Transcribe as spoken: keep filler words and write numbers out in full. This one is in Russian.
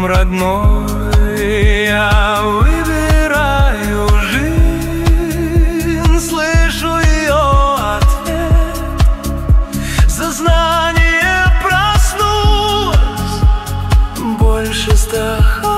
дом родной, я выбираю жизнь, слышу ее ответ. Сознание проснулось, больше страха